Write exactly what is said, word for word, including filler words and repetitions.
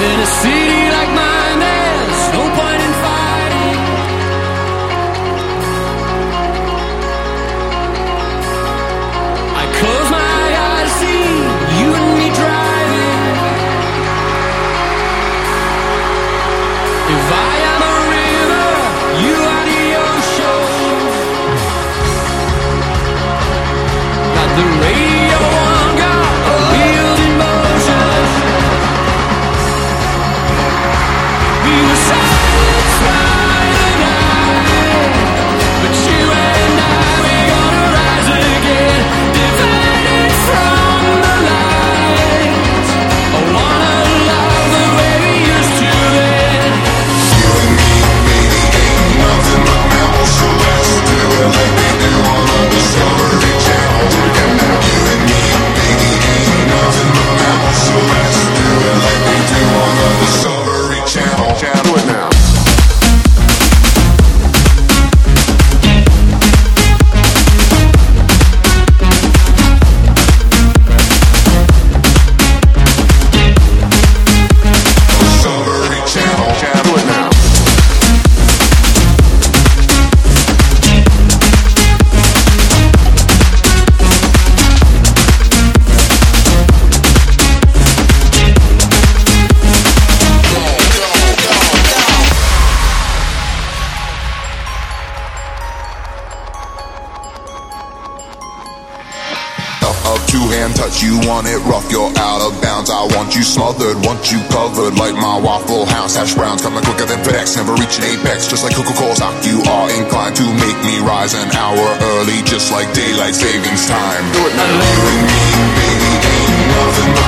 In a city like mine, there's no point in fighting. I close my eyes, see you and me driving. If I am a river, you are the ocean. Got the radio on, got a wheels in motion. We were satisfied tonight, but you and I, we gonna rise again, divided from the light. I wanna love the way we used to then. You and me, baby, ain't nothing but mammals, so let's do it like we do on the Discovery Channel. You and me, baby, ain't nothing but mammals, so let's do it like we do on the Discovery Channel. Do it now. Discovery Channel. Do it now. A two-hand touch, you want it rough, you're out of bounds. I want you smothered, want you covered like my Waffle House hash browns. Coming quicker than FedEx, never reaching apex, just like Coca-Cola stock. You are inclined to make me rise an hour early, just like daylight savings time. Do it now. You and me, baby, ain't nothing but